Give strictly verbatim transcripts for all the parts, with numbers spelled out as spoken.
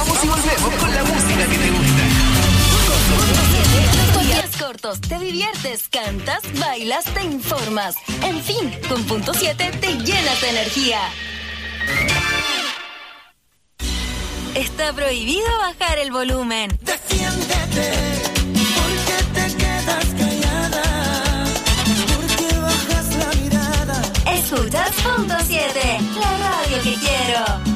Vamos y volvemos con la música que te gusta. Días cortos, te diviertes, cantas, bailas, te informas. En fin, con punto siete te llenas de energía. Está prohibido bajar el volumen. Defiéndete, porque te quedas callada, porque bajas la mirada. Escuchas punto siete, la radio que quiero.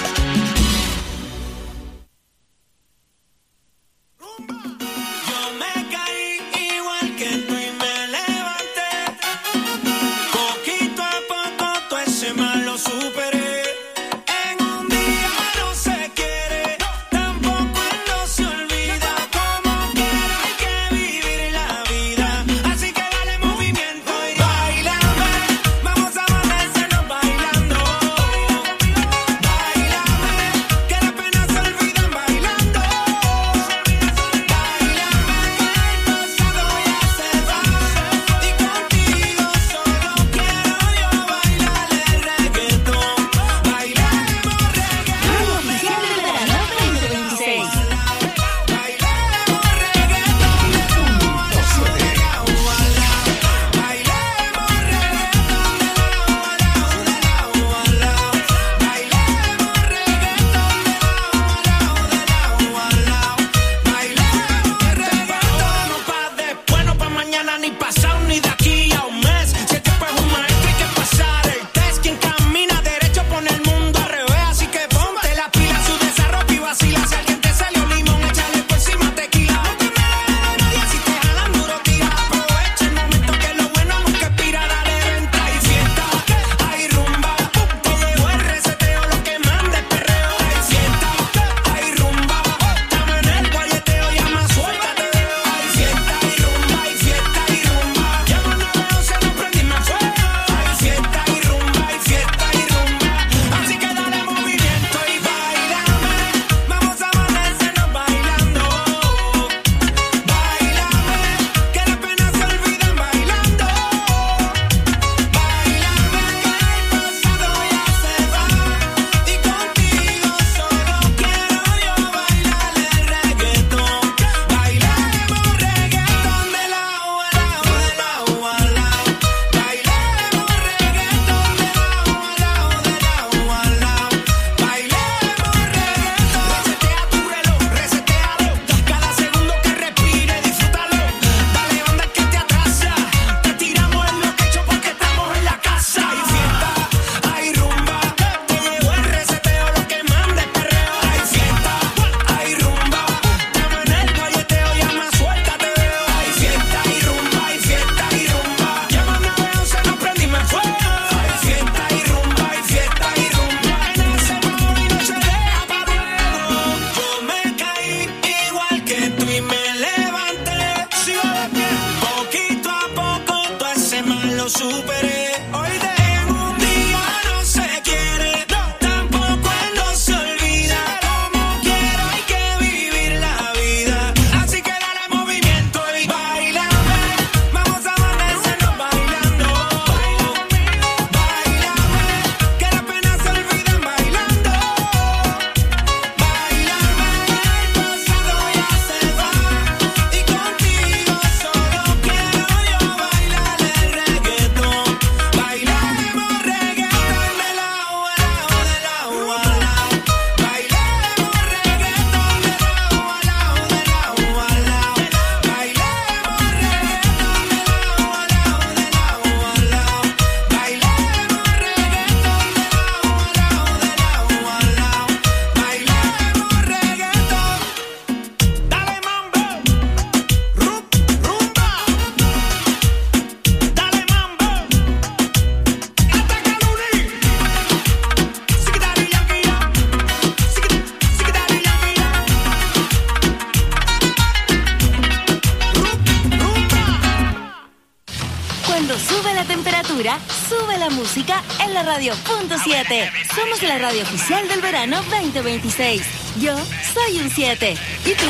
Sube la música en la radio punto siete. Somos la radio oficial del verano veinte veintiséis. Yo soy un siete. ¿Y tú?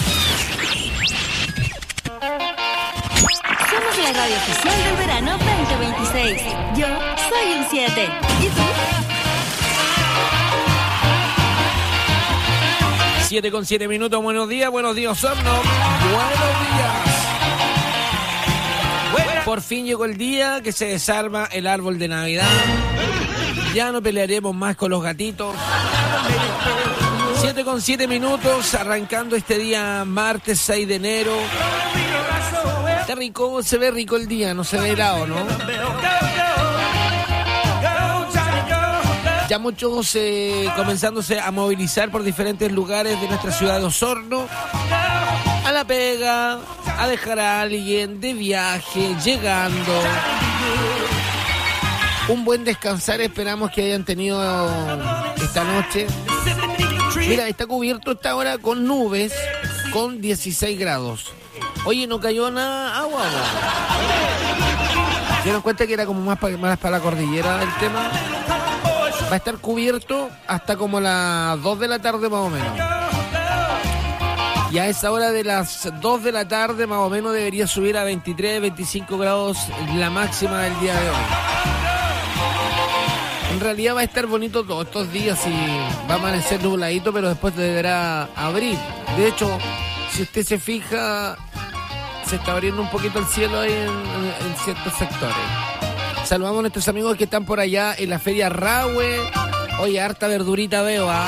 Somos la radio oficial del verano veinte veintiséis. Yo soy un siete. ¿Y tú? siete con siete minutos, buenos días, buenos días, Osorno. Buenos días. Por fin llegó el día que se desarma el árbol de Navidad. Ya no pelearemos más con los gatitos. siete con siete minutos, arrancando este día martes seis de enero. Está rico, se ve rico el día, no se ve helado, ¿no? Ya muchos eh, comenzándose a movilizar por diferentes lugares de nuestra ciudad de Osorno. A la pega, a dejar a alguien de viaje, llegando. Un buen descansar esperamos que hayan tenido esta noche. Mira, está cubierto esta hora con nubes, con dieciséis grados. Oye, ¿no cayó nada agua? ¿Se dieron cuenta que era como más para, más para la cordillera del tema? Va a estar cubierto hasta como las dos de la tarde más o menos. Y a esa hora de las dos de la tarde más o menos debería subir a veintitrés, veinticinco grados la máxima del día de hoy. En realidad va a estar bonito todos estos días y va a amanecer nubladito, pero después deberá abrir. De hecho, si usted se fija, se está abriendo un poquito el cielo ahí en, en ciertos sectores. Saludamos a nuestros amigos que están por allá en la Feria Rahue. Oye, harta verdurita veo, ¿ah?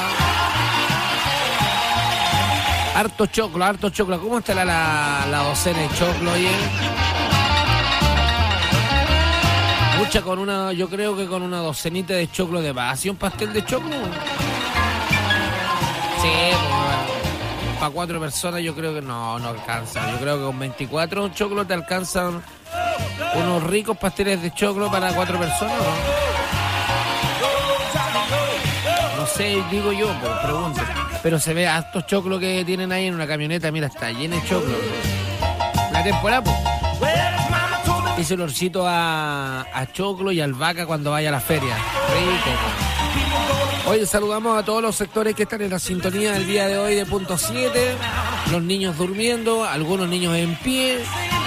Harto choclo, harto choclo. ¿Cómo está la, la, la docena de choclo, oye? Mucha con una, yo creo que con una docenita de choclo de base, un pastel de choclo. Sí, pues, para cuatro personas yo creo que no, no alcanza. Yo creo que con veinticuatro choclos te alcanzan unos ricos pasteles de choclo para cuatro personas, ¿no? No sé, digo yo, pero pregunto. Pero se ve hartos choclos que tienen ahí en una camioneta, mira, está llena de choclo. La temporada, pues. Ese olorcito a, a choclo y albahaca cuando vaya a la feria. Rico. Hoy saludamos a todos los sectores que están en la sintonía del día de hoy de punto siete. Los niños durmiendo, algunos niños en pie.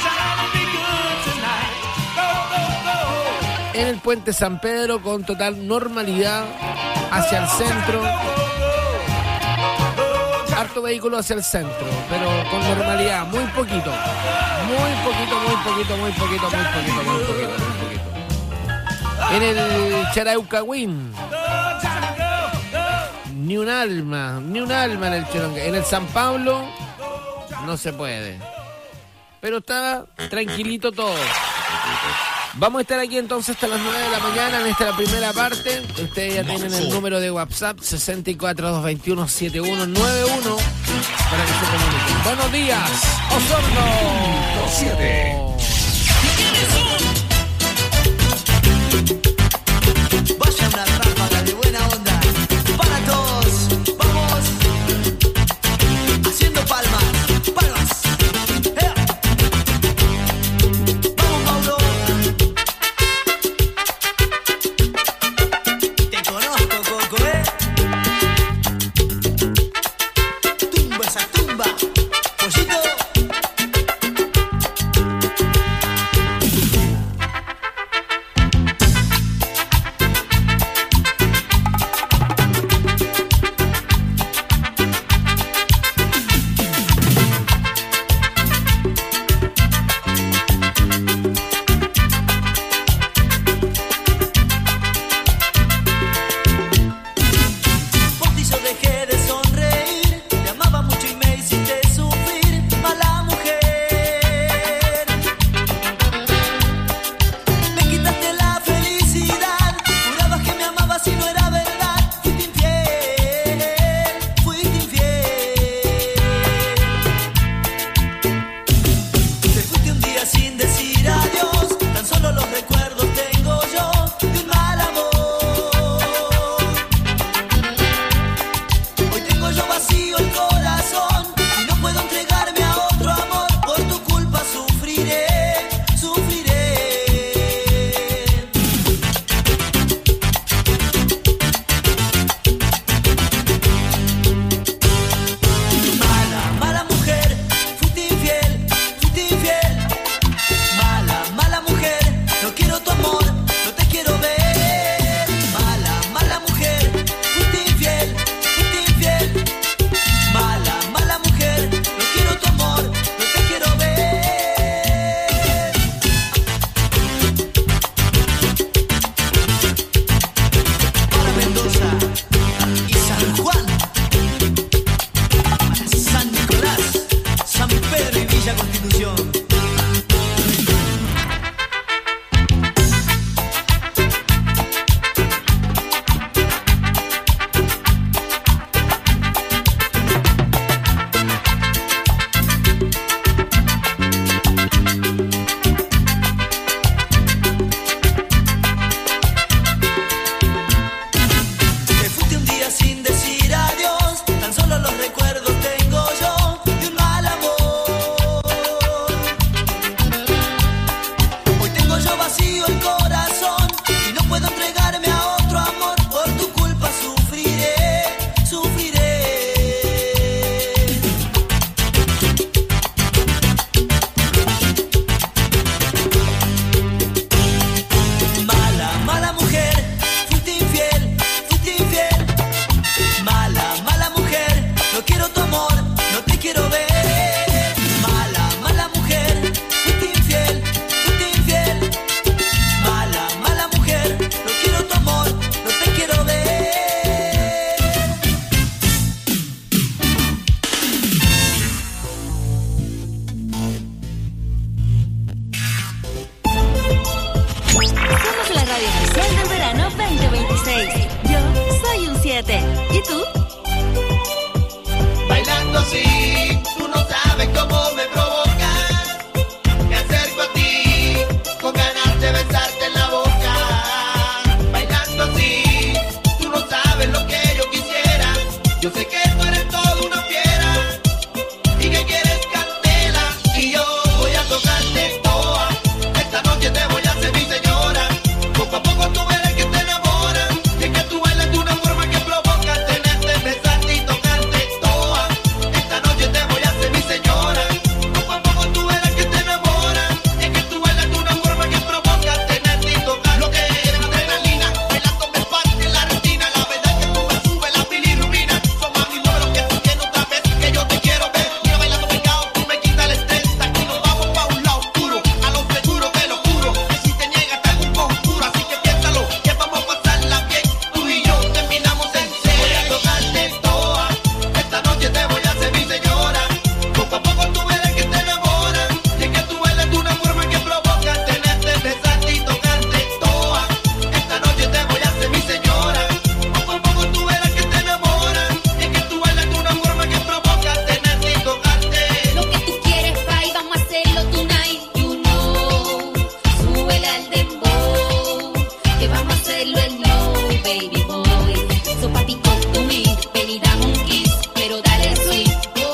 En el puente San Pedro con total normalidad hacia el centro. Harto vehículo hacia el centro, pero con normalidad, muy poquito. Muy poquito, muy poquito, muy poquito, muy poquito, muy poquito, muy poquito. En el Charaucahuín, ni un alma, ni un alma en el Charonque. En el San Pablo, no se puede. Pero está tranquilito todo. Vamos a estar aquí entonces hasta las nueve de la mañana en esta la primera parte. Ustedes ya tienen el número de WhatsApp sesenta y cuatro, doscientos veintiuno, setenta y uno noventa y uno para que se comuniquen. Buenos días, Osorno. siete. Vaya una ráfaga de buena onda para todos. Vamos haciendo palmas, palmas. ¡Eh! Vamos, Mauro. Te conozco, Coco, ¿eh? Tumba esa tumba, pollito. te quiero ver. Mala, mala mujer, fuiste infiel, fuiste infiel. Mala, mala mujer, no quiero tu amor, no te quiero ver. Somos la radio oficial del verano veinte veintiséis. Yo soy un siete. ¿Y tú? Bailando así, tú no sabes cómo me provocas. Me acerco a ti, con ganas de besarte en la boca. Bailando así, tú no sabes lo que yo quisiera. Yo sé que tú eres toda una fiera y que quieres candela. Y yo voy a tocarte toa. Esta noche te voy a hacer mi señora. Poco a poco tú verás que te enamoras. Y es que tú bailas de una forma que provoca tenerte, besarte y tocarte toa. Esta noche te voy a hacer mi señora. Poco a poco tú verás que te enamoras. Es que tú bailas de una forma que provoca tenerte y tocarte. Lo que eres adrenalina, bailando me parte la retina. La verdad es que tú me subes la bilirrubina. Son más mis números que tú tienes otra vez, que yo te quiero ver. Mira bailando pegado, tú me quitas el estrés. Aquí nos vamos pa' un lado oscuro, a lo seguro te lo juro. Que si te niegas te hago un conjuro. Así que piénsalo, que vamos a pasarla bien. Tú y yo terminamos en serio. Voy a tocarte toa. Esta noche te voy a hacer mi señora. Poco a poco tú verás que te enamoras. Y es que tú bailas de una forma que provoca tenerte, besarte y tocarte toa. Esta noche te voy a hacer mi señora. Poco a poco tú verás que te enamoras. Y es que tú bailas de una forma que provoca tenerte y tocarte. Lo que tú quieres, bye, vamos a hacerlo tonight, you know. Súbele al dembow, que vamos a hacerlo en low, baby boy. So papi, come to me, ven y dame un kiss, pero dale sweet,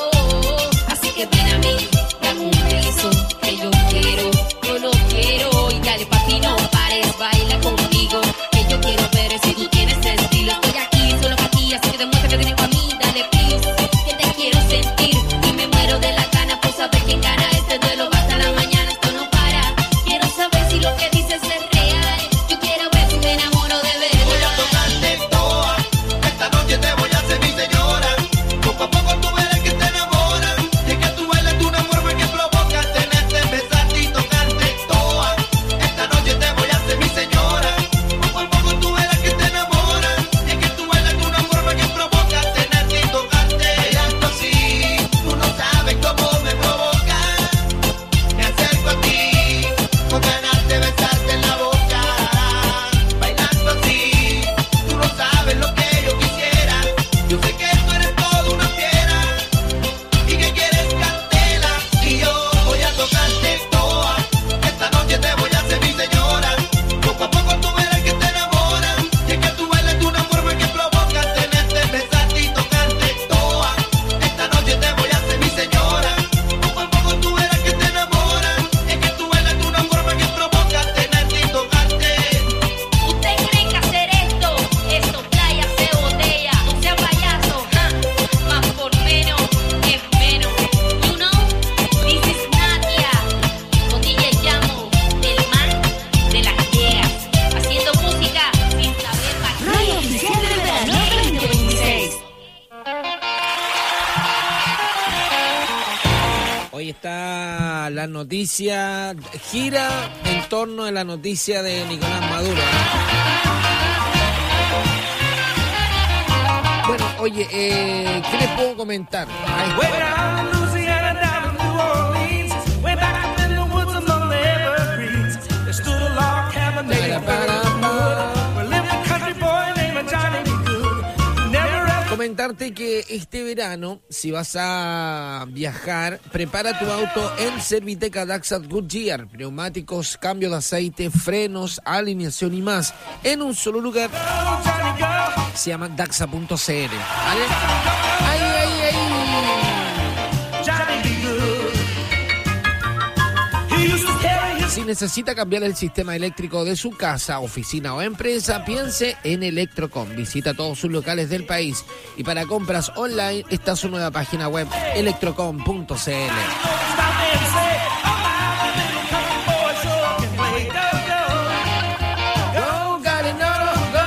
oh. Así que ven a mí, dame un beso, que yo quiero, yo lo quiero. Y dale papi, no pares, baila conmigo, que yo quiero ver si tú tienes estilo. Estoy aquí, solo pa' ti, así que demuestra que tienes pa' mí, dale please, que te quiero sentir. Y me muero de la gana por saber quién gana este duelo. Va hasta la mañana, esto no para. Quiero saber si lo que dices es real. Yo quiero ver si me enamoro de Voy a verdad. tocarte toa. Esta noche te voy a hacer mi señora. Poco a poco tú verás que te enamoras. Y es que tú bailas de una forma que provoca tenerte, besarte y tocarte toa. Esta noche te voy a hacer mi señora. Poco a poco tú verás que te enamoras. Y es que tú bailas de una forma que provoca tenerte y tocarte. Bailando así, tú no sabes cómo me provoca. Me acerco a ti, con ganas de besarte en la boca. Bailando así, tú no sabes lo que yo quisiera. Yo sé que tú eres toda una fiera y que quieres candela. Y yo voy a tocarte toa. Esta noche te voy a hacer mi señora. Poco a poco tú verás que te enamoras. Y es que tú bailas de una forma que provoca tenerte, besarte y tocarte toa. Esta noche te voy a hacer mi señora. Poco a poco tú verás que te enamoras. Es que tú bailas de una forma que provoca tenerte y tocarte. ¿Usted cree que hacer esto es soplar y hacer botella? No sea payaso, ja. Más por menos es menos. You know, this is Nadia. Con D J Llamo, del man de las llegas. Haciendo música sin saber Radio bailar. oficial del verano veinte veintiséis. Hoy está la noticia, gira en torno a la noticia de Nicolás Maduro. Bueno, oye, eh, ¿qué les puedo comentar? Ahí está. Way down in Louisiana, down in New Orleans, way back up in the woods among the evergreens, there stood a log cabin named Wood, where lived a country boy named Johnny B. Good, who never ever. Comentarte que este verano, si vas a viajar, prepara tu auto en Serviteca Dachshund Goodyear. Neumáticos, cambio de aceite, frenos, alineación y más, en un solo lugar. Oh, Johnny girl, Se llama daxa punto c l. ¿Vale? Ahí, ahí, ahí. Johnny B. Good. He used to carry his Si necesita cambiar el sistema eléctrico de su casa, oficina o empresa, piense en Electrocom. Visita todos sus locales del país. Y para compras online está su nueva página web, electrocom punto c l. stop and say, oh, my little country boy sure can play. Go, go, Go, got it, no, go.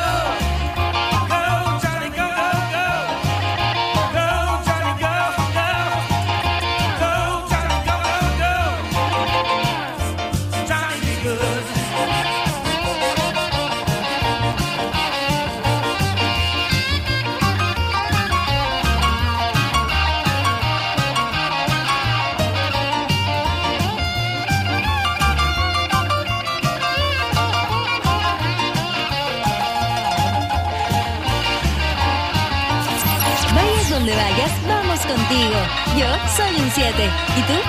go, Johnny, go, go, go. Go, Johnny, go, go. contigo. Yo soy un siete. ¿Y tú?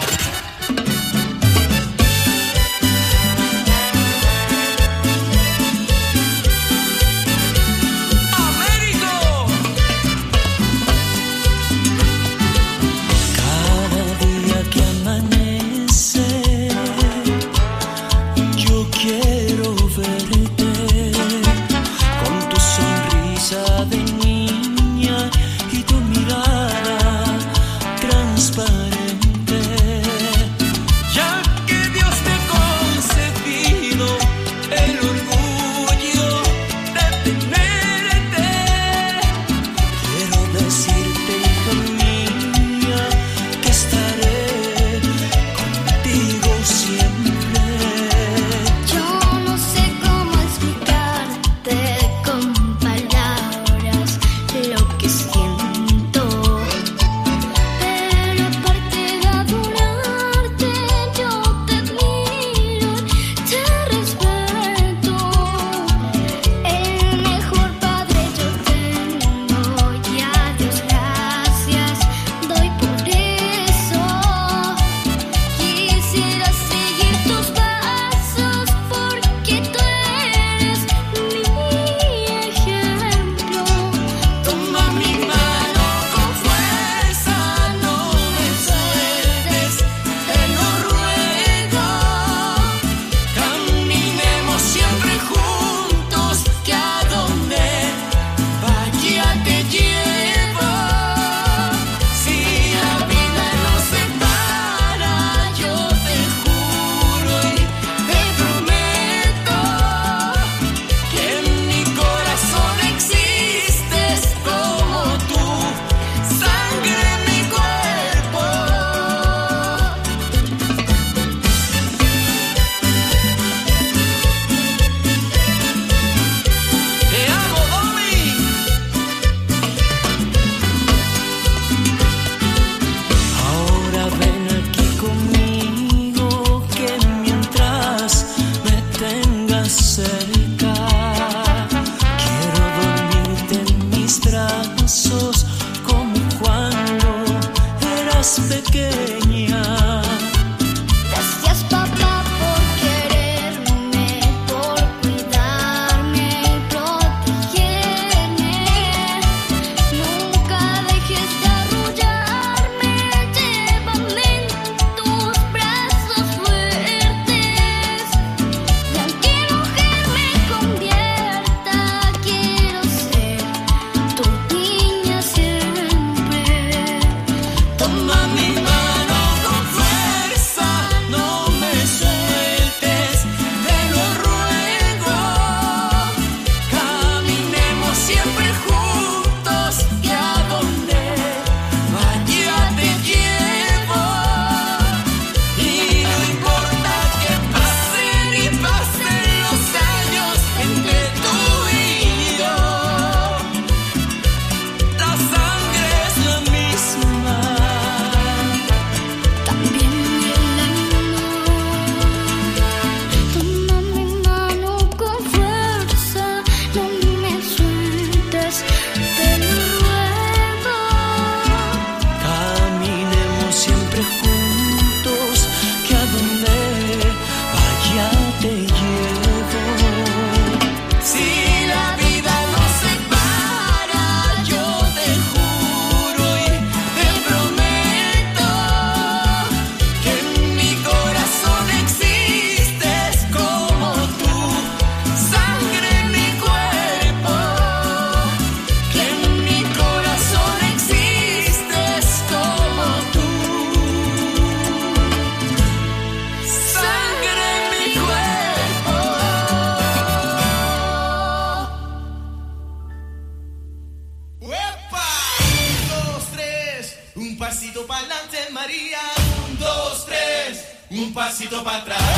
pasito para atrás.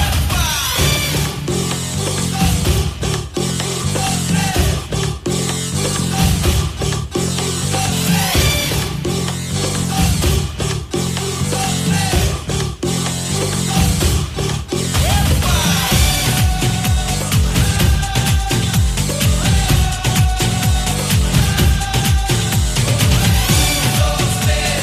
Dos, tres.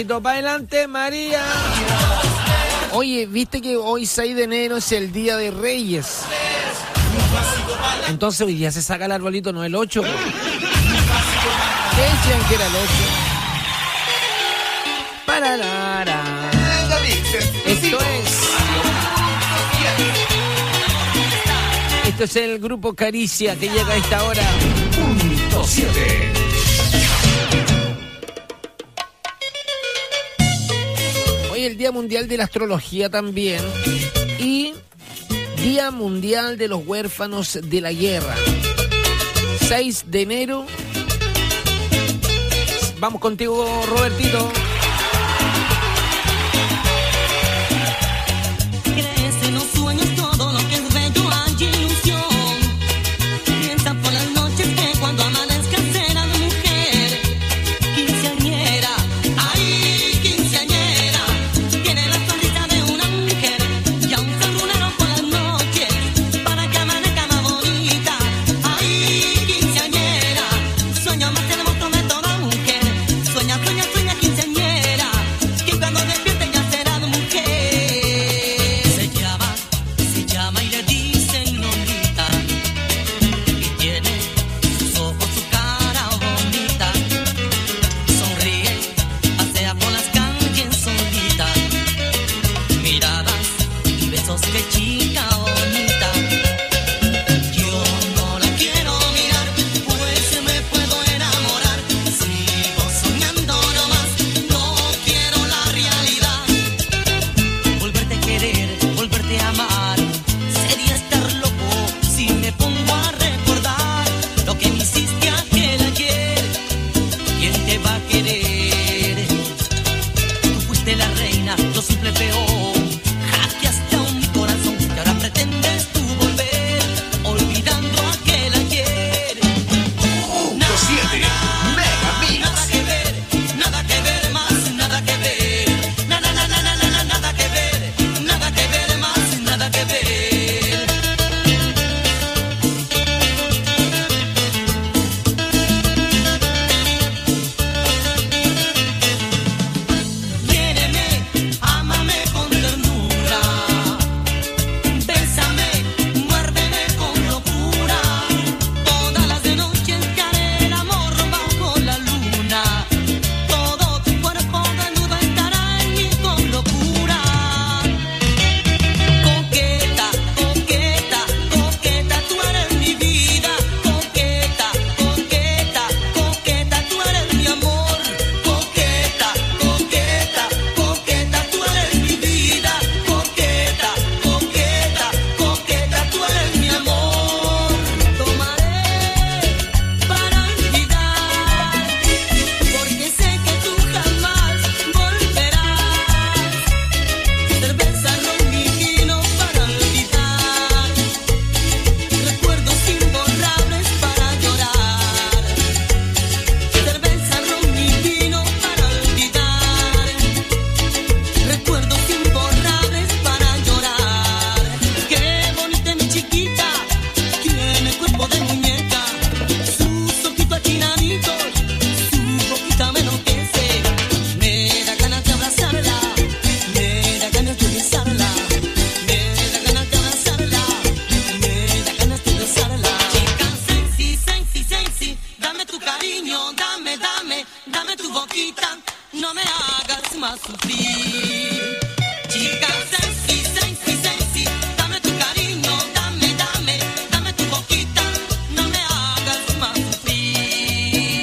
pasito para adelante, María. Oye, ¿viste que hoy seis de enero es el Día de Reyes? Entonces hoy día se saca el arbolito, no el ocho. ¿Qué decían que era el ocho? Paralara. Esto es... Esto es el grupo Caricia que llega a esta hora. Punto siete. Hoy el Día Mundial de la Astrología también. Y Día Mundial de los Huérfanos de la Guerra. seis de enero. Vamos contigo, Robertito. Crees en los sueños, todo lo que es bello hay ilusión. Piensa por las noches que cuando amanezca serás mujer. Quinceañera, ay, quinceañera. Tiene la sonrisa de una mujer. Y aún se lunaron por las noches para que amanezca más bonita. Ay, quinceañera. Sueño más hermoso de toda mujer. Sueña, sueña, sueña, quinceañera. Que cuando despierte ya serás mujer. Se llama, se llama y le dicen Lolita. Y tiene sus ojos, su cara bonita. Sonríe, pasea por las calles solita. Miradas y besos de chica bonita. Yo no la quiero mirar, pues me puedo enamorar. Sigo soñando nomás, no quiero la realidad. Volverte a querer, volverte a amar. Sería estar loco si me pongo a recordar lo que me hiciste aquel ayer. ¿Quién te va a querer? Tú fuiste la reina, yo simple peón. Hackeaste a un corazón que ahora pretendes tú volver, olvidando aquel ayer. Punto siete. Mega Mix. Nada que ver, nada que ver más, nada que ver. Nada, nada, nada, nada, nada que ver, nada que ver más, nada que ver. Quiéreme, ámame con ternura. Bésame, muérdeme con locura. Todas las de noches que haré el amor bajo la luna. Todo tu cuerpo desnudo estará en mí con locura. Coqueta, coqueta, coqueta, tú eres mi vida. Coqueta, coqueta, coqueta, tú eres mi amor. Coqueta, coqueta, coqueta, tú eres mi vida. Coqueta, coqueta, coqueta, tú eres mi amor. Tomaré para olvidar, porque sé que tú jamás volverás. Cerveza, ron y vino para olvidar. Recuerdos imborrables para llorar. Cerveza, ron y vino para olvidar. Recuerdos imborrables para llorar. Qué bonita mi chiquita, tiene cuerpo de muñeca. Sus ojitos achinaditos, su boquita me enloquece. Me da ganas de abrazarla, me da ganas de besarla. Me da ganas de abrazarla, me da ganas de besarla. Chica sexy, sexy, sexy, dame tu cariño, dame, dame, dame tu boquita. No me hagas más sufrir. Chica sexy, sexy, sexy, dame tu cariño, dame, dame, dame tu boquita. No me hagas más sufrir.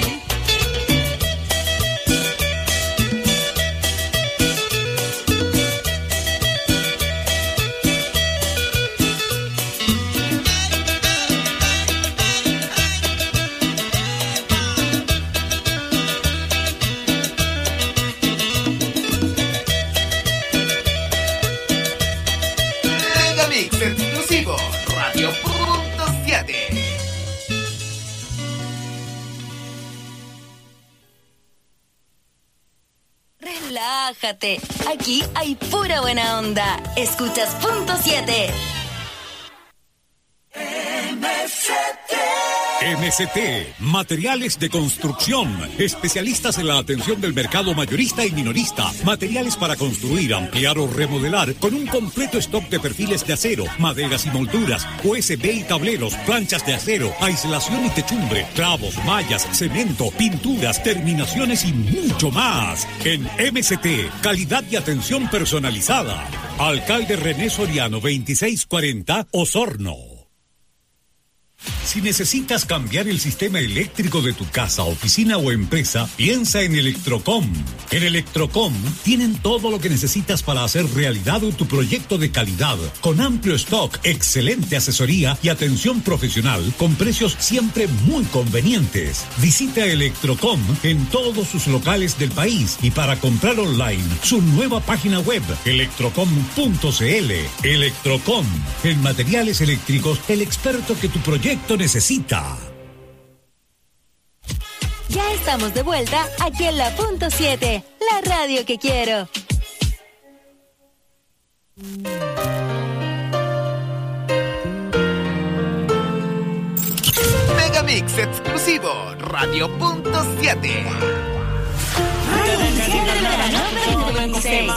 Mega Mix exclusivo. Radio Punto siete. Relájate, aquí hay pura buena onda. Escuchas Punto siete. M siete. M C T, materiales de construcción, especialistas en la atención del mercado mayorista y minorista, materiales para construir, ampliar o remodelar, con un completo stock de perfiles de acero, maderas y molduras, U S B y tableros, planchas de acero, aislación y techumbre, clavos, mallas, cemento, pinturas, terminaciones y mucho más. En M C T, calidad y atención personalizada. Alcalde René Soriano, veintiséis cuarenta, Osorno. Si necesitas cambiar el sistema eléctrico de tu casa, oficina o empresa, piensa en Electrocom. En Electrocom tienen todo lo que necesitas para hacer realidad tu proyecto de calidad, con amplio stock, excelente asesoría y atención profesional, con precios siempre muy convenientes. Visita Electrocom en todos sus locales del país y para comprar online, su nueva página web, electrocom punto c l. Electrocom, en materiales eléctricos, el experto que tu proyecto necesita. Ya estamos de vuelta aquí en la punto siete, la radio que quiero. Megamix exclusivo, Radio punto siete. Radio Oficial del Verano veinte veintiséis.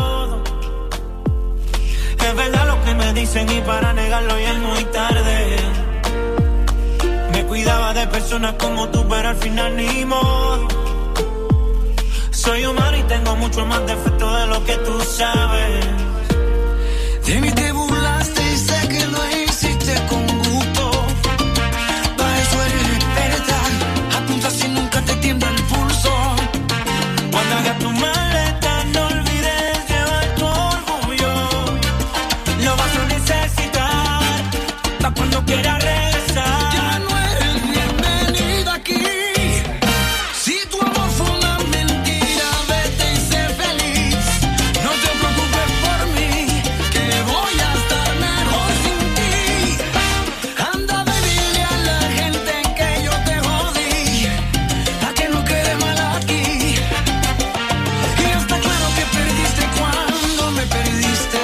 Es verdad lo que me dicen y para negarlo ya es muy tarde. Me cuidaba de personas como tú, pero al final ni modo. Soy humano y tengo mucho más defecto de lo que tú sabes. De mí te burlaste y sé que lo hiciste con gusto. Para eso eres experta, apunta si nunca te tiembla el pulso. Cuando hagas tu maleta no olvides llevar tu orgullo. Lo vas a necesitar para cuando quieras regresar. Ya no eres bienvenida aquí. Si tu amor fue una mentira, vete y sé feliz. No te preocupes por mí, que voy a estar mejor sin ti. Anda a decirle a la gente que yo te jodí, a que no quede mal aquí. Y está claro que perdiste cuando me perdiste.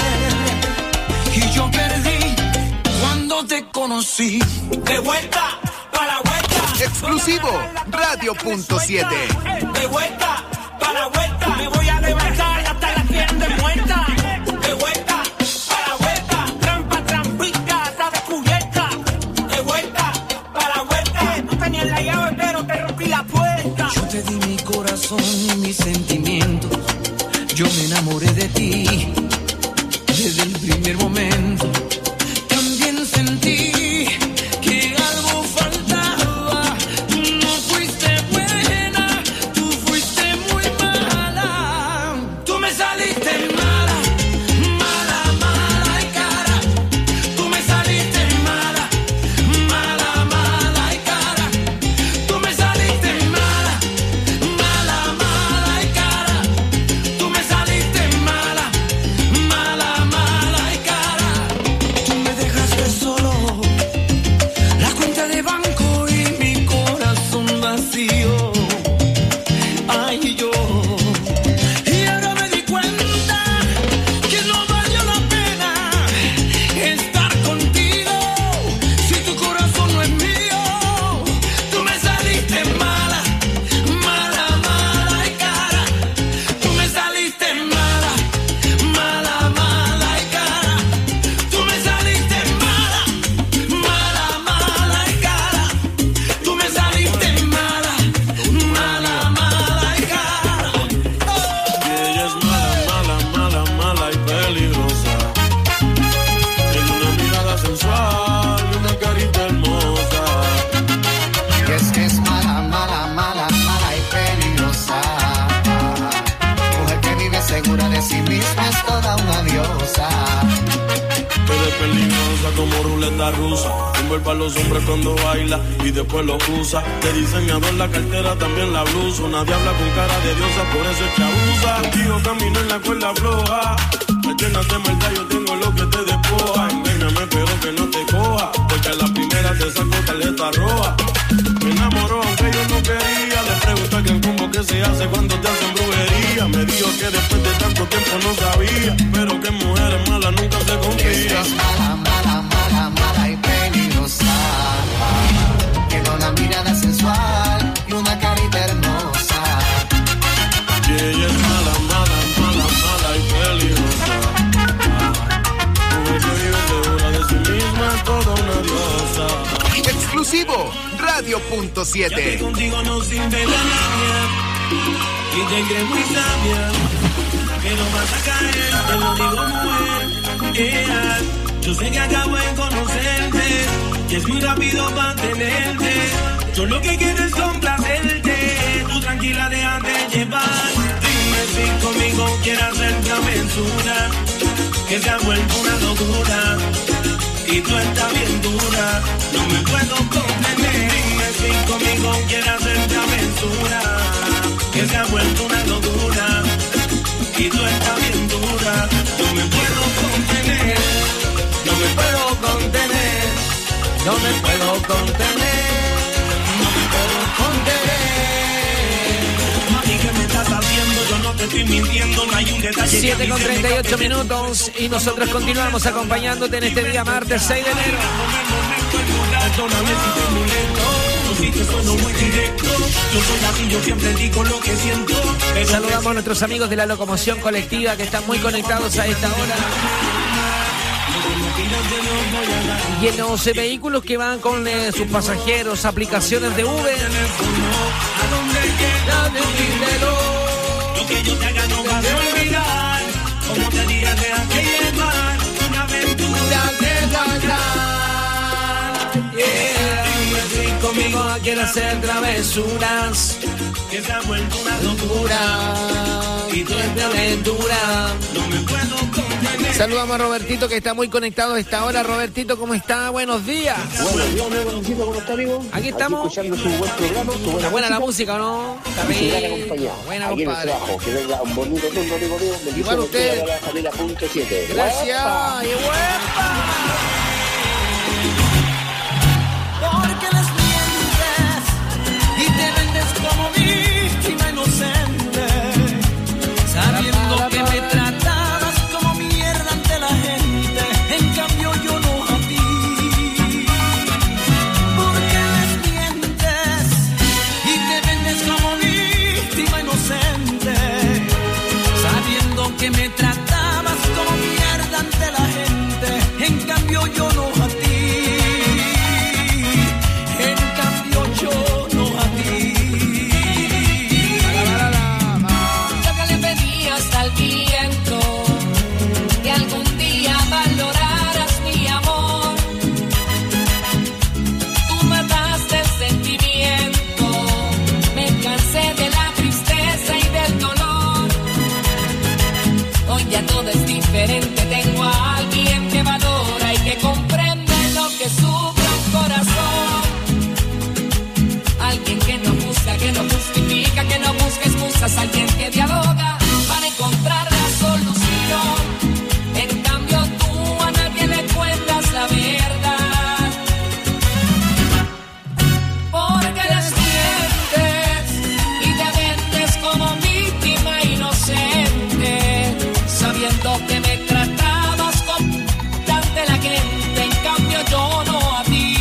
Y yo perdí cuando te conocí. De vuelta para la vuelta. Exclusivo, Radio punto siete. De vuelta para la vuelta. Me voy a levantar hasta la tienda muerta. De vuelta para la vuelta. Trampa, trampita, está descubierta. De vuelta para la vuelta. No tenía la llave, pero te rompí la puerta. Yo te di mi corazón y mis sentimientos. Yo me enamoré de ti desde el primer momento. También sentí que algo faltaba. Tú no fuiste buena, tú fuiste muy mala. Tú me saliste mala, mala, mala y cara. Tú me saliste mala, mala, mala y cara. Tú me saliste mala, mala, mala y cara. Tú me saliste mala, mala, mala y cara. Tú me dejaste solo, la cuenta de banco y mi corazón vacío. Ay, yo. Y ahora me di cuenta que no valió la pena estar contigo. Si tu corazón no es mío, tú me saliste mala, mala, mala y cara. Tú me saliste mala, mala, mala y cara. Tú me saliste mala, mala, mala y cara. Tú me saliste mala, mala, mala y cara. Ella es mala, mala, mala, mala y peligrosa. Tiene una mirada sensual y una carita hermosa. Y es que es mala, mala, mala, mala y peligrosa. Mujer que vive segura de sí misma es toda una diosa. Pero es peligrosa como ruleta rusa. Envuelve a los hombres cuando baila y después los usa. De diseñador la cartera, también la blusa. Nadie habla con cara de diosa, por eso es que abusa. Contigo camino en la cuerda floja. Me llenas de maldad, yo tengo lo que te despoja. Engáñame pero que no te coja, porque a la primera te saco tarjeta roja. Me enamoró aunque yo no quería. Le pregunto a quien cómo que se hace cuando te hacen brujería. Me dijo que después de tanto tiempo no sabía, pero que mujeres malas nunca se Y es que confía. es mala, mala, mala, mala y peligrosa. toda una diosa. Exclusivo Radio punto Ya que siete. contigo no sirve la labia y te crees muy sabia, pero vas a caer, te lo digo mujer. Yeah. Yo sé que acabo de conocerte y es muy rápido mantenerte. Yo lo que quiero es complacerte. Tú tranquila, déjate llevar. Dime si conmigo quieres hacer travesura, que se ha vuelto una locura y tú estás bien dura. No me puedo contener. Dime si conmigo quieres hacer travesura, que se ha vuelto una locura y tú estás bien dura. No me puedo contener. No me puedo contener. No me puedo contener. No me puedo contener. Mami, ¿qué me estás haciendo? Yo no te estoy mintiendo. No hay un detalle que a siete mí con se me treinta y ocho escape. minutos y nosotros continuamos acompañándote en este día martes seis de enero. Perdóname si te molesto, o si te sueno muy directo. Yo soy así, yo siempre digo lo que siento. Pero Saludamos a nuestros amigos de la locomoción colectiva que están muy conectados a esta hora. Y en los eh, vehículos que van con eh, sus pasajeros, aplicaciones de Uber. ¿a dónde queda tu dinero? Lo que yo te haga no vas a olvidar. Como te digas, déjate llevar. Una aventura de ganar. Yeah. Dime si Conmigo quiere hacer travesuras, que se ha vuelto una locura y tú es de aventura. No me puedo contener. Saludamos a Robertito que está muy conectado a esta hora. Robertito, ¿cómo está? Buenos días. Buenos días, amigo, buenísimo, ¿cómo está, amigo? Aquí estamos. escuchando su buen programa, su buena Está buena la música. música, ¿o no? Está Y su gran bien. acompañado. Buena, Aquí en el compadre. trabajo, que venga un bonito mundo, amigo mío. Bendiciones Igual usted. a la familia punto siete. Gracias. ¡Guapa! Y huepa. Porque les mientes y te vendes como víctima inocente, sabiendo que me tratabas como mierda ante la gente, en cambio yo no a ti. Porque les mientes y te vendes como víctima inocente, sabiendo que me tratabas como mierda ante la gente, en cambio yo no a ti. En cambio yo no a ti. Lo que le pedías al viento, que algún día valoraras mi amor. Tú mataste el sentimiento, me cansé de la tristeza y del dolor. Hoy ya todo es diferente, tengo a alguien que valora y que comprende lo que sufre un corazón. Alguien que no busca, que no justifica, que no busca excusas, alguien que dialoga para encontrar la solución. En cambio tú a nadie le cuentas la verdad, porque les mientes y te vendes como víctima inocente, sabiendo que me tratabas con ante la gente, en cambio yo no a ti.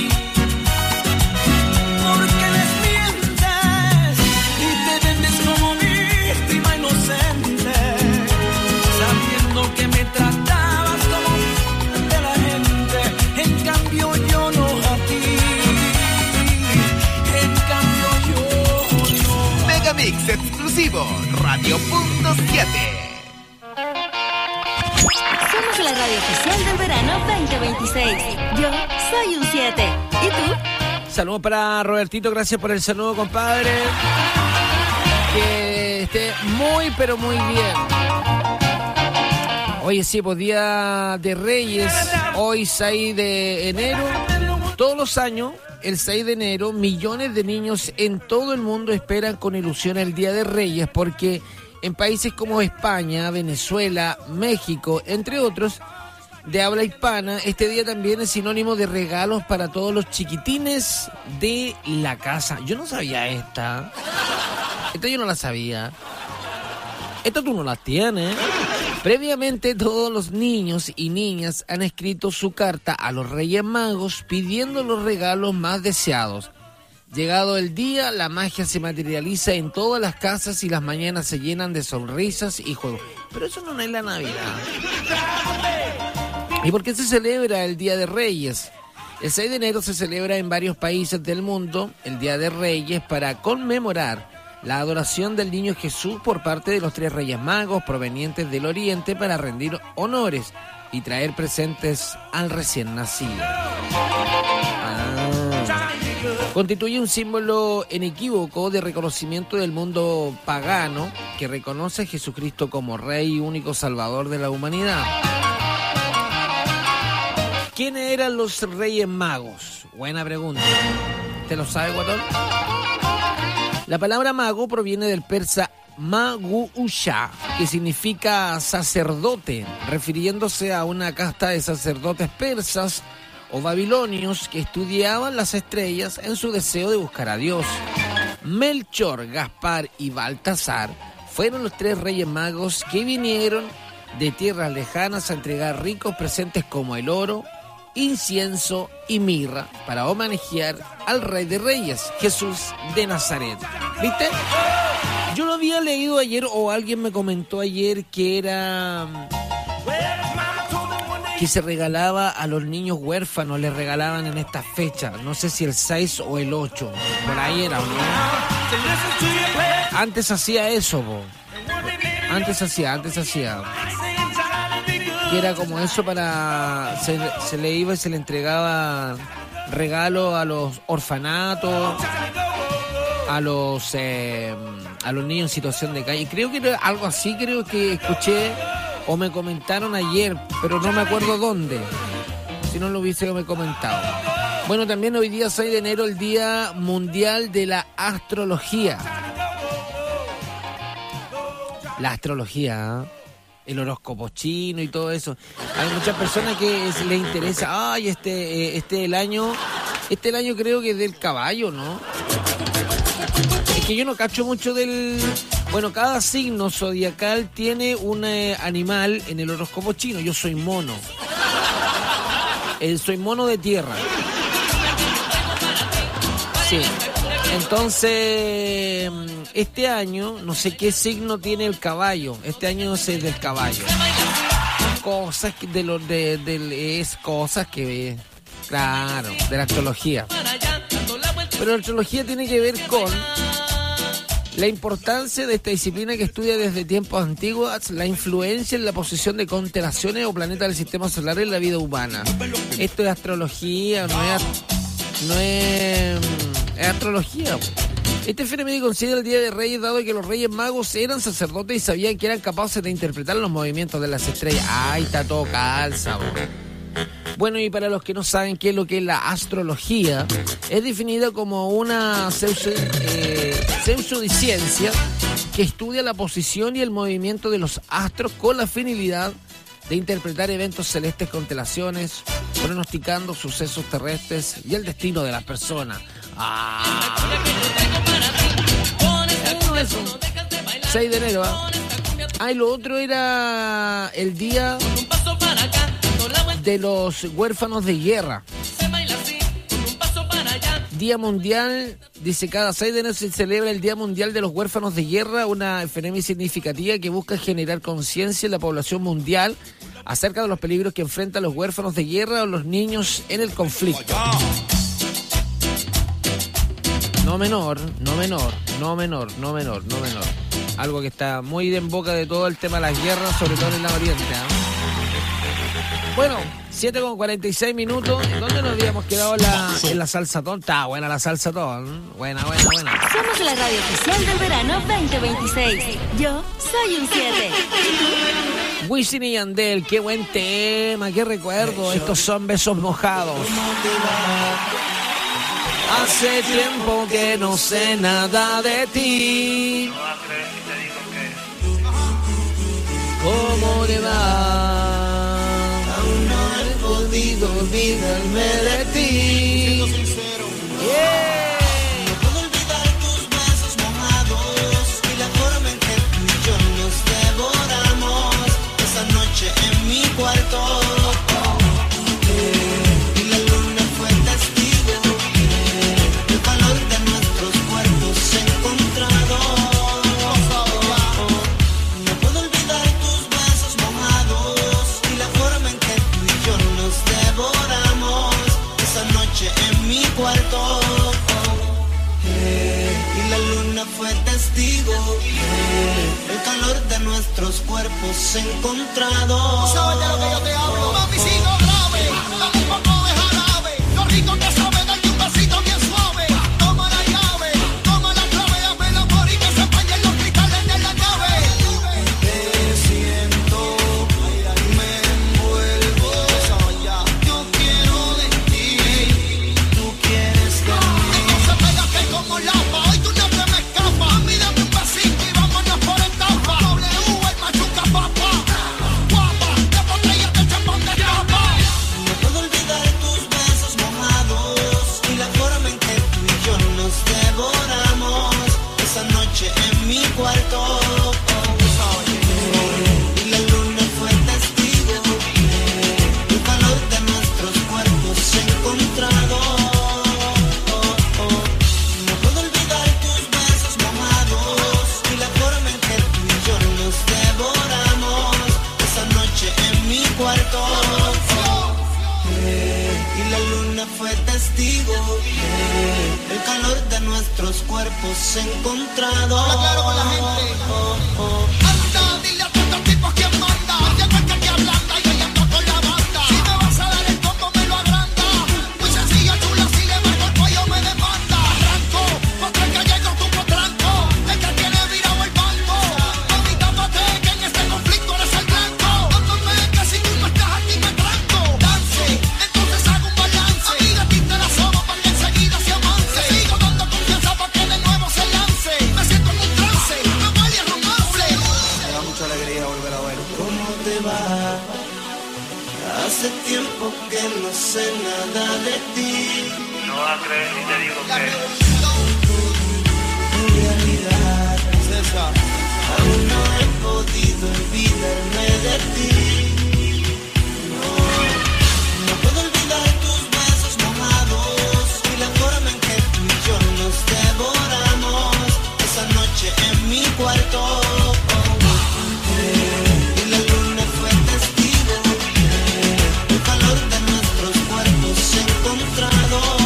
Porque les mientes y te vendes como víctima inocente, sabiendo que me tratabas como ante la gente, en cambio yo no a ti. En cambio yo no. Megamix exclusivo Radio punto siete. Somos la radio oficial del verano veinte veintiséis. Yo soy un siete. ¿Y tú? Saludos para Robertito, gracias por el saludo, compadre. Que esté muy, pero muy bien. Oye, sí, pues Día de Reyes, hoy seis de enero. Todos los años, el seis de enero, millones de niños en todo el mundo esperan con ilusión el Día de Reyes, porque en países como España, Venezuela, México, entre otros, de habla hispana, este día también es sinónimo de regalos para todos los chiquitines de la casa. Yo no sabía esta. Esta yo no la sabía. Esta tú no la tienes. Previamente, todos los niños y niñas han escrito su carta a los Reyes Magos pidiendo los regalos más deseados. Llegado el día, la magia se materializa en todas las casas y las mañanas se llenan de sonrisas y juegos. Pero eso no es la Navidad. ¿Y por qué se celebra el Día de Reyes? El seis de enero se celebra en varios países del mundo el Día de Reyes para conmemorar la adoración del niño Jesús por parte de los tres Reyes Magos provenientes del Oriente para rendir honores y traer presentes al recién nacido. Ah. Constituye un símbolo inequívoco de reconocimiento del mundo pagano que reconoce a Jesucristo como Rey y único Salvador de la humanidad. ¿Quiénes eran los Reyes Magos? Buena pregunta. ¿Te lo sabe, Guatón? La palabra mago proviene del persa Magu-Usha, que significa sacerdote, refiriéndose a una casta de sacerdotes persas o babilonios que estudiaban las estrellas en su deseo de buscar a Dios. Melchor, Gaspar y Baltasar fueron los tres Reyes Magos que vinieron de tierras lejanas a entregar ricos presentes como el oro, incienso y mirra para homenajear al Rey de Reyes, Jesús de Nazaret. ¿Viste? Yo lo había leído ayer, o alguien me comentó ayer, que era que se regalaba a los niños huérfanos, les regalaban en esta fecha, no sé si el seis o el ocho, por ahí era, ¿no? Antes hacía eso, po. Antes hacía, antes hacía. Que era como eso para... Se, se le iba y se le entregaba regalo a los orfanatos, a los eh, a los niños en situación de calle. Creo que era algo así, creo que escuché o me comentaron ayer, pero no me acuerdo dónde. Si no lo hubiese me comentado. Bueno, también hoy día seis de enero, el Día Mundial de la Astrología. La astrología, ¿eh? El horóscopo chino y todo eso. Hay muchas personas que se les interesa. Ay, este, este el año, este el año creo que es del caballo, ¿no? Es que yo no cacho mucho del... Bueno, cada signo zodiacal tiene un eh, animal en el horóscopo chino. Yo soy mono. Eh, soy mono de tierra. Sí. Entonces, este año, no sé qué signo tiene el caballo. Este año es el del caballo. Cosas que de los de, de es cosas que, claro, de la astrología. Pero la astrología tiene que ver con la importancia de esta disciplina que estudia desde tiempos antiguos la influencia en la posición de constelaciones o planetas del sistema solar en la vida humana. Esto es astrología, no es, no es, es astrología. Este fenómeno considera el Día de Reyes, dado que los Reyes Magos eran sacerdotes y sabían que eran capaces de interpretar los movimientos de las estrellas. ¡Ay, está todo calza, bro! Bueno, y para los que no saben qué es lo que es la astrología, es definida como una pseudo, eh, pseudociencia que estudia la posición y el movimiento de los astros con la finalidad de interpretar eventos celestes, constelaciones, pronosticando sucesos terrestres y el destino de las personas. ¡Ah! Eso. seis de enero, ¿eh? Ah, y lo otro era el día de los huérfanos de guerra. Día mundial, dice, cada seis de enero se celebra el Día Mundial de los Huérfanos de Guerra, una efeméride significativa que busca generar conciencia en la población mundial acerca de los peligros que enfrentan los huérfanos de guerra o los niños en el conflicto. No menor, no menor, no menor, no menor, no menor. Algo que está muy en boca de todo el tema de las guerras, sobre todo en el Oriente, ¿eh? Bueno, siete con cuarenta y seis minutos. ¿En dónde nos habíamos quedado en la, en la salsatón? Está buena la salsatón. Buena, buena, buena. Somos la radio oficial del verano veinte veintiséis. Yo soy un siete. Wisin y Yandel, qué buen tema, qué recuerdo. Estos son besos mojados. Hace tiempo que no sé nada de ti. ¿Cómo te va? Aún no he podido olvidarme de ti. Yeah. No puedo olvidar tus besos mojados y la forma en que tú y yo nos devoramos esa noche en mi cuarto. Yo fue testigo. El calor de nuestros cuerpos encontrados. ¿Tú sabes de lo que yo te hablo? Mami, sigo grave, dame un poco de jarabe. Lo rico que sabe, darte un besito bien suave. Toma la llave, toma la clave, dame el amor y que se empañen los cristales de la nave. Te siento, me envuelvo. Yo quiero de ti, Tú quieres de mí. entonces pégate como lapa. Hoy tú no te me escapas. Mami, dame un besito y vámonos por etapa. W, el machuca papa. Guapa, de botella de champán de tapa. No puedo olvidar tus besos mojados y la forma en que tú y yo nos devoramos esa noche en mi cuarto. Y la luna fue testigo del calor de nuestros cuerpos encontrados. No puedo olvidar tus besos mojados y la forma en que tú y yo nos devoramos esa noche en mi cuarto. Y la luna fue testigo del calor de nuestros cuerpos encontrados. Habla claro con la gente. Anda, dile a todos estos tipos quién manda. Llegó el que te ablanda y ella anda con la banda. Si me vas a dar el combo me lo agranda. Muy sencillo, chula, si le bajo el cuello me demanda. Arranco, contra el gallego tu potranco. El que tiene virado el banco. Mami, tápate que en este conflicto eres el blanco. Dándome que si tú no estás aquí me tranco. Dance, entonces hago un balance. A mí de ti te la sobo para que enseguida se avance. Te sigo dando confianza para que de nuevo se lance. Me siento en un trance, me huele a romance. Me da mucha alegría volver a ver. ¿Cómo te va? Hace tiempo que no sé nada de ti. No vas a creer si te digo La que revolución. En realidad, César. aún no he podido olvidarme de ti. No, no puedo olvidar tus besos mojados y la forma en que tú y yo nos devoramos esa noche en mi cuarto. Y la luna fue testigo del calor de nuestros cuerpos encontrados.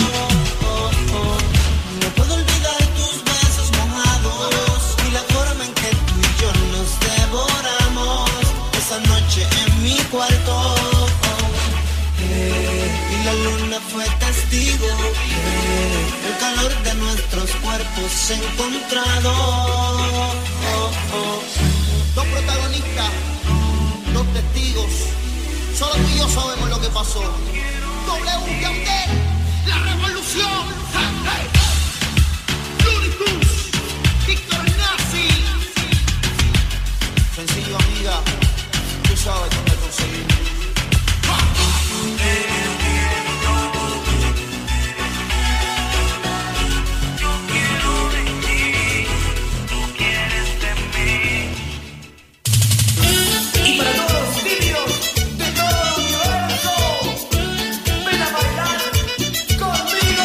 No puedo olvidar tus besos mojados y la forma en que tú y yo nos devoramos esa noche en mi cuarto. Y la luna fue testigo del calor de nuestros cuerpos encontrados. Dos protagonistas, dos testigos. Solo tú y yo sabemos lo que pasó. W, Yandel, la revolución. Hey, hey. Looney Tunes, Víctor Nazi. Sencillo, amiga. Tú sabes dónde conseguirme. Y para todos los niños de todo el universo, ven a bailar conmigo.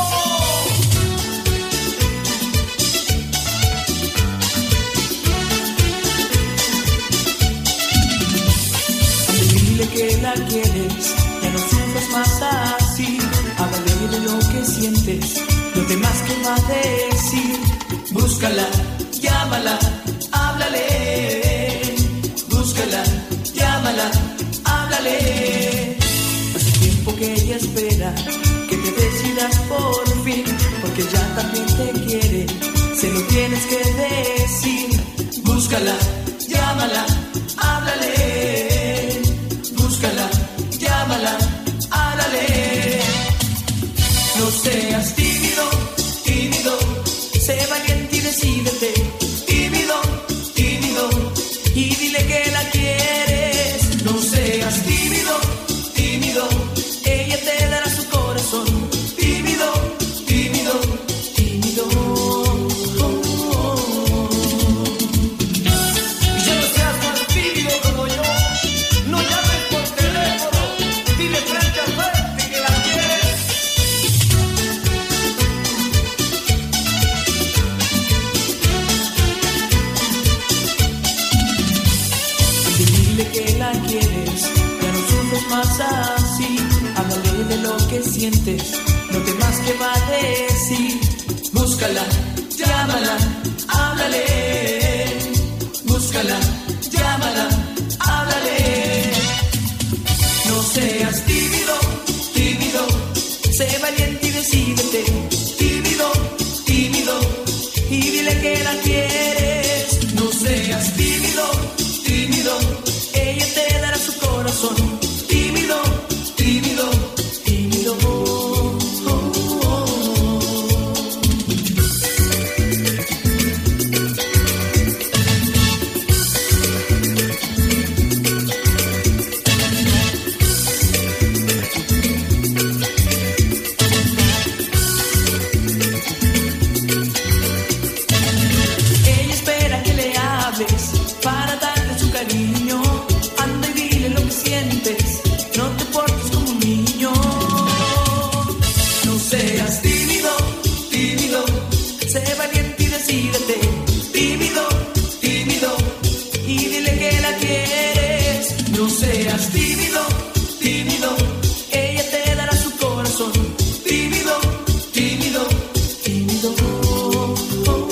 Dile que la quieres, ya no sufres más así. Háblale de lo que sientes, lo demás que va a decir. Búscala, llámala, háblale. Búscala, llámala, háblale. Hace tiempo que ella espera que te decidas por fin, porque ya también te quiere, se lo tienes que decir. Búscala, llámala, háblale. Búscala, llámala, háblale. No seas tímido, tímido, sé valiente y decídete. Tímido, tímido, y dile que la quieres. No seas tímido, tímido, ella te dará su corazón. Tímido, tímido, tímido. Oh, oh, oh. Y ya no seas tan tímido como yo. No llames por teléfono. Dile frente a frente que la quieres. Dile que la quieres, ya no sufres más así. Háblale de lo que sientes, lo demás que va a decir. Búscala, llámala, háblale. Búscala, llámala, háblale. No seas tímido, tímido, sé valiente y decídete. Tímido, tímido, y dile que la quieres. No seas tímido, tímido, ella te dará su corazón. Tímido, tímido, tímido. Oh, oh, oh. Ella espera que le hables para darle su cariño. Anda y dile lo que sientes, no te portes como un niño. No seas tímido, tímido, sé valiente y decídete. Tímido, tímido, y dile que la quieres. No seas tímido, tímido, ella te dará su corazón. Tímido, tímido, tímido. Oh, oh, oh.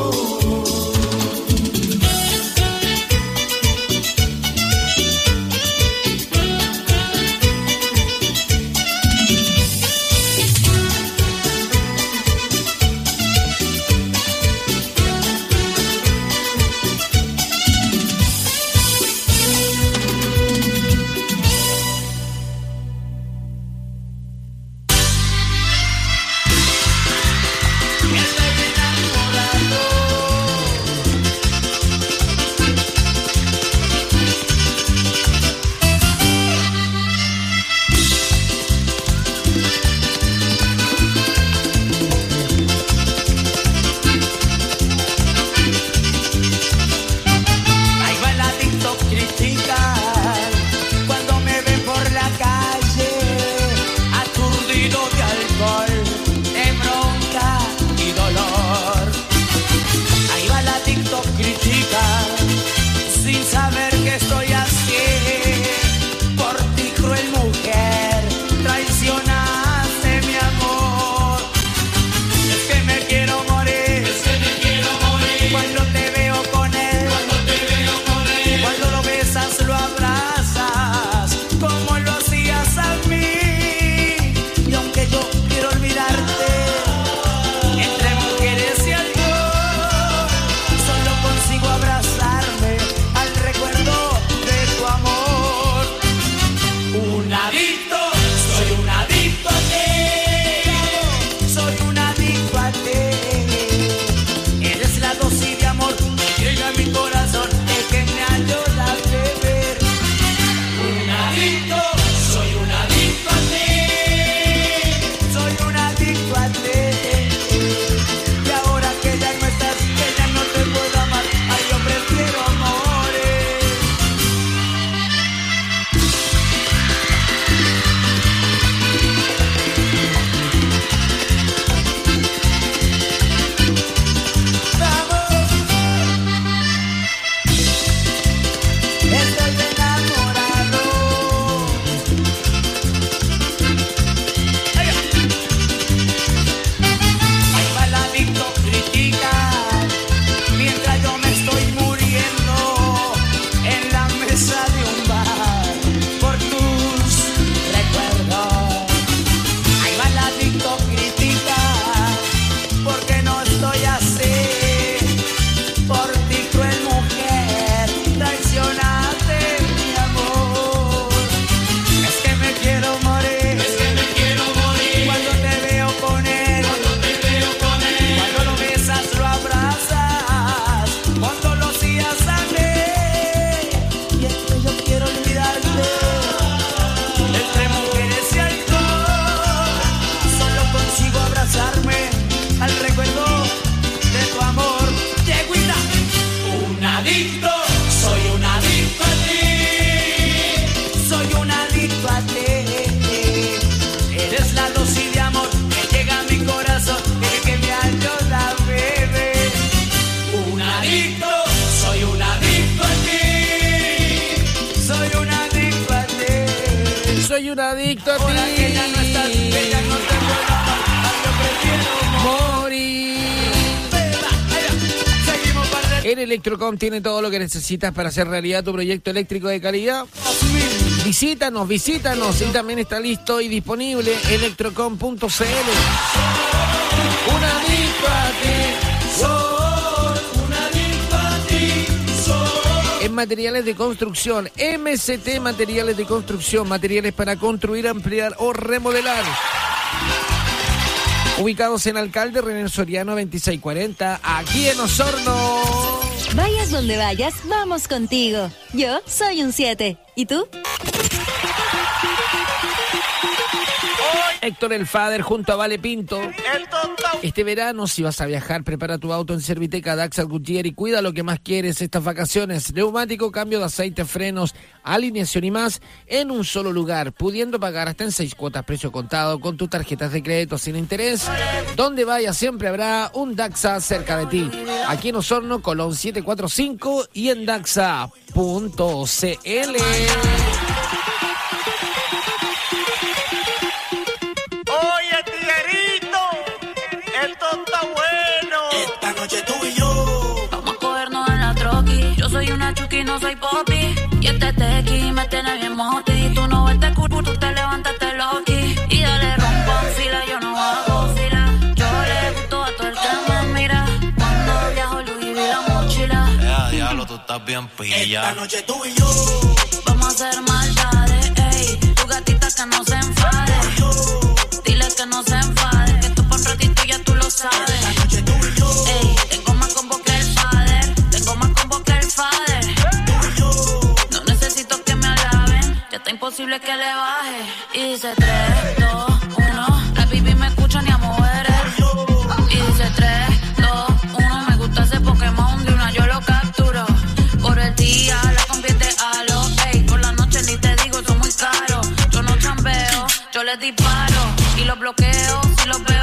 Ahí va el adicto criticar cuando me ven por la calle, aturdido de alcohol, de bronca y dolor. Ahí va el adicto criticar sin saber que estoy así. Por ti, cruel mujer, traicionaste mi amor. Es que me quiero morir, es que me quiero morir. Cuando te veo con él, cuando te veo con él. Cuando lo besas, lo abrazas, como lo hacías a mí. Y aunque yo quiero olvidarte, entre mujeres y alcohol, solo consigo abrazarme al recuerdo de tu amor. Un adicto, soy un adicto a ti. Soy un adicto a ti. Eres la dosis de amor que llega a mi corazón, el que me ayuda a beber. Un adicto, soy un adicto a ti. Soy un adicto a ti. Y ahora que ya no estás, que ya no te puedo amar, ay, yo prefiero morir. Vamos, estoy enamorado. Ay, ahí va el adicto critica mientras yo me estoy muriendo en la mesa de un bar por tus recuerdos. Ahí va el adicto critica porque no estoy así. Por ti, cruel mujer, traicionaste mi amor. Es que me quiero morir, es que me quiero morir. Cuando te veo con él, cuando te veo con él. Cuando lo besas, lo abrazas, cuando lo hacías a mí. Y es que yo quiero olvidarte, entre mujeres y alcohol, solo consigo abrazarme al recuerdo de tu amor. Yeguita, un adicto, soy un adicto a ti. Soy un adicto a ti. Eres la dosis de amor que llega a mi corazón, el que me ayuda a beber. Un adicto, soy un adicto a ti. Soy un adicto a ti. Soy un adicto a Ahora que ya no estás, que ya no te puedo amar, ay, yo prefiero morir. morir. En Electrocom tiene todo lo que necesitas para hacer realidad tu proyecto eléctrico de calidad. Visítanos, visítanos y también está listo y disponible electrocom punto c l. Una adicto a ti, soy una adicto a ti, soy. En materiales de construcción, M C T Materiales de Construcción, materiales para construir, ampliar o remodelar. Ubicados en Alcalde René Soriano veintiséis cuarenta, aquí en Osorno. Vayas donde vayas, vamos contigo. Yo soy un siete. ¿Y tú? Héctor el Fader junto a Vale Pinto. Este verano, si vas a viajar, prepara tu auto en Serviteca Daxal Gutiérrez y cuida lo que más quieres estas vacaciones. Neumático, cambio de aceite, frenos, alineación y más en un solo lugar, pudiendo pagar hasta en seis cuotas precio contado con tus tarjetas de crédito sin interés. Donde vayas siempre habrá un Daxa cerca de ti. Aquí en Osorno, Colón setecientos cuarenta y cinco y en daxa punto c l. Soy una chuki, no soy popi. Y este tequi me tiene bien moti. Tú no ves te culo, tú te levantas, te loqui. Y dale rompo en fila, yo no hago fila. Yo le gusto a todo el que me mira. Cuando viajo, Louis V la mochila. Ya, diablo, tú estás bien pilla. Esta noche tú y yo vamos a hacer maldades, ey. Tu gatita que no se enfade. Dile que no se enfade. Que tú pa' un ratito ya tú lo sabes. Esta noche tú y yo, ey. Tengo más combo que el Fader. Tengo más combo que el Fader. No necesito que me alaben. Ya está imposible que le baje. Y dice tres, dos, uno. La baby me escucha ni a mover. Y dice tres, dos, uno. Me gusta ese Pokémon de una yo lo capturo. Por el día la convierte a lo. Ey, por la noche ni te digo, son muy caros. Yo no chambeo, yo les disparo. Y los bloqueo si los veo.